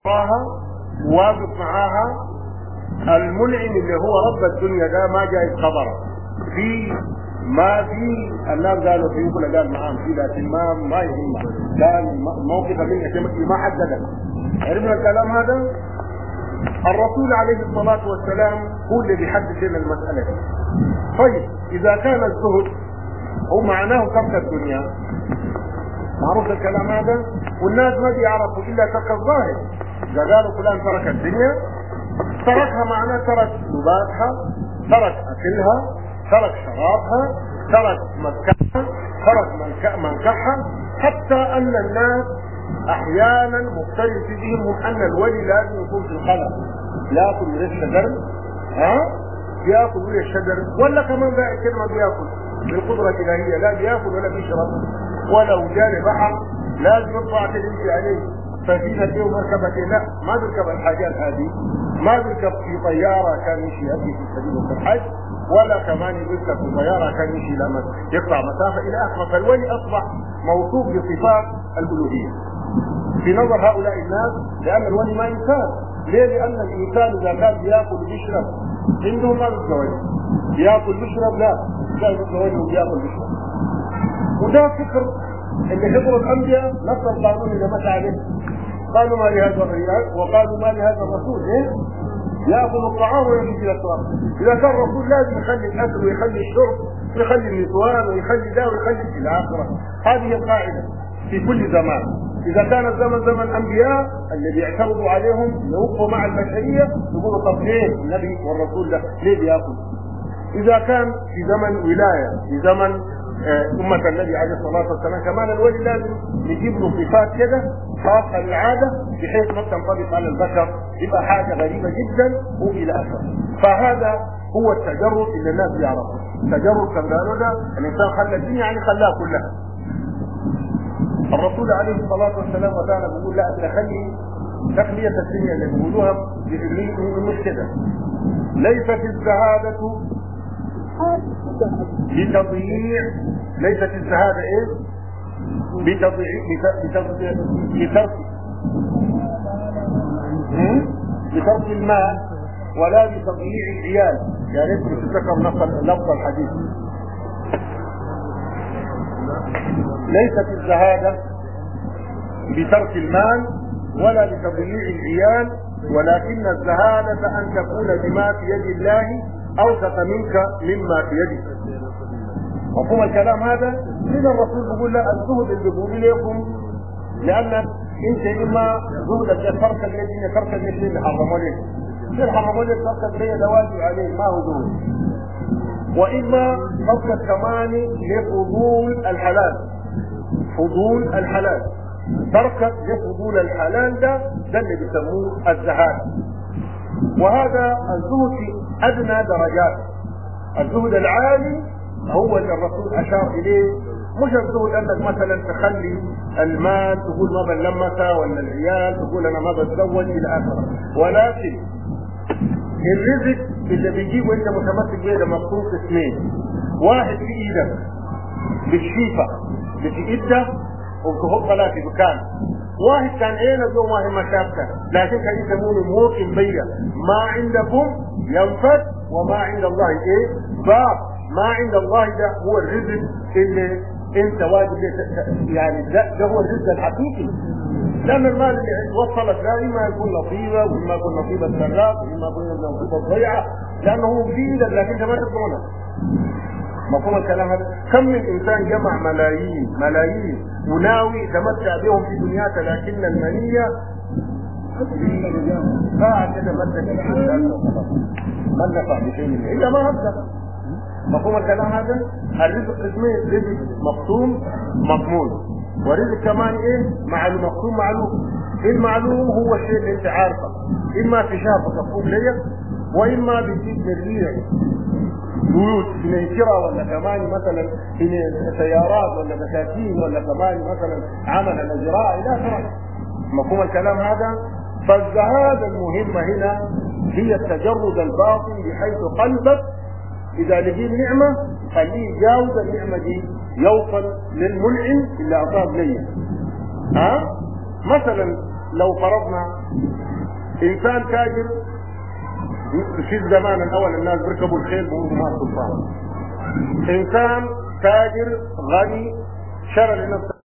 أعطاها وواقف معاها المنعم اللي هو رب الدنيا ده ما جاي خبره في ما في الناس قالوا في يقول قال معاهم في لكن ما يهم كان الموقف منه ما حدد. عرفنا الكلام هذا. الرسول عليه الصلاة والسلام هو اللي بيحدد لنا المسألة دي. طيب إذا كان الزهد هو معناه ترك الدنيا، معروف الكلام هذا، والناس ما بيعرفوا إلا ترك الظاهر. إذا قالوا فلان ترك الدنيا تركها معناه ترك لباسها، ترك أكلها، ترك شرابها، ترك مسكنها، ترك منكحها، حتى أن الناس أحيانا مختلف في ذهنهم أن الولي لازم يكون في الخلق يأكل من الشجر، بياكل من الشجر، ولا كمان باقي كلمة بياكل بالقدرة الإلهية، لا بياكل ولا بيشرب، ولو جاني بحر لازم يطلع تمشي عليه سفينة ومركبة، لا ما بيركب الحاجات هذه، ما بيركب في طيارة كان يمشي يأتي في سبيل الحج، ولا كمان يركب في طيارة كان يمشي لما يقطع مسافة إلى آخره. فالولي أصبح موصوف بصفات الألوهية في نظر هؤلاء الناس، لأن الولي ما إنسان. ليه؟ لأن الإنسان إذا كان بياكل وبيشرب عندهم ما بيتزوج، بياكل بيشرب، لا كان بيتزوج وبياكل بيشرب. وده فكر اللي حضروا الأنبياء نفس القانون اللي مشى عليه، قالوا ما لهذا الرجال وقالوا ما لهذا الرسول يأكل الطعام ويمشي إلى الطعام. إذا كان الرسول لازم يخلي الأكل ويخلي الشرب ويخلي النسوان ويخلي ده ويخلي إلى آخره. هذه القاعدة في كل زمان. إذا كان الزمن زمن الأنبياء اللي بيعترضوا عليهم يوقفوا مع البشرية يقولوا طب ليه النبي والرسول ده ليه بياكل؟ إذا كان في زمن ولاية، في زمن أمة النبي عليه الصلاة والسلام، كمان الولي لازم نجيب له صفات كده خاصة للعادة بحيث ما تنطبق على البشر، يبقى حاجة غريبة جدا وإلى آخره. فهذا هو التجرد اللي الناس بيعرفوا. التجرد كان قالوا ده الإنسان خلى الدنيا يعني خلاها كلها. الرسول عليه الصلاة والسلام وكان بيقول لا تخلي تخلية الدنيا اللي بيقولوها مش كده. ليست الزهادة بتضييع، ليست الزهادة ايه؟ بترك المال ولا بتضييع العيال. يعني انت تتذكر لفظ الحديث. ليست الزهادة بترك المال ولا بتضييع العيال، ولكن الزهادة أن تكون بما في يد الله أوثق منك مما في يدك. مفهوم الكلام هذا؟ إذا الرسول بيقول لا الزهد اللي بيقول لكم، لأن أنت إما زهدك ترك الذين ترك الذين اللي حرموا لك، اللي حرموا لك ترك الذين ده واجب عليه ما هو زهد، وإما ترك كمان لفضول الحلال، فضول الحلال، تركت لفضول الحلال ده اللي بيسموه الزهاد. وهذا الزهد في أدنى درجات. الزهد العالي هو اللي الرسول أشار إليه، مش الزهد أنك مثلا تخلي المال تقول ما بنلمسه، ولا العيال تقول أنا ما بتزوج إلى آخره، ولكن الرزق اللي بيجيبه أنت متمسك به ده مخصوص اثنين. واحد في إيدك بالشيفة في إيدك وتحط لها في مكان، واحد كان عينه جو ما هي مشابكة، لكن كان يسمونه موقن بيا ما عندكم ينفد وما عند الله ايه باب. ما عند الله ده هو الرزق اللي انت واجب يعني ده هو الرزق الحقيقي، لان المال اللي وصلت له اما يكون نصيبه واما يكون نصيب السراق واما يكون نصيب الضيعه، لانه هو في ايدك لكن انت ما تضمنه. مفهوم الكلام هذا؟ كم من انسان جمع ملايين وناوي يتمتع بهم في دنياته، لكن المنيه كده مدة ما نفع بشيء منه الا ما هبدا. مفهوم الكلام هذا؟ الرزق قسمين، رزق مقسوم مضمون، ورزق كمان ايه؟ معلوم. مقسوم معلوم. المعلوم هو الشيء اللي انت عارفه، اما في شافك مفهوم ليك، واما بتجيب تربيع بيوت بنشرها، ولا كمان مثلا في سيارات ولا مساكين، ولا كمان مثلا عمل الزراعه الى اخره. مفهوم الكلام هذا؟ فالزهادة المهمة هنا هي التجرد الباطن، بحيث قلبك إذا لقيت نعمة خليه يجاوز النعمة دي، يوصل للمنعم اللي أعطاه ليه. مثلا لو فرضنا انسان تاجر في الزمان الاول الناس بيركبوا الخيل بيقولوا ما سلطان، انسان تاجر غني شرى لنفسه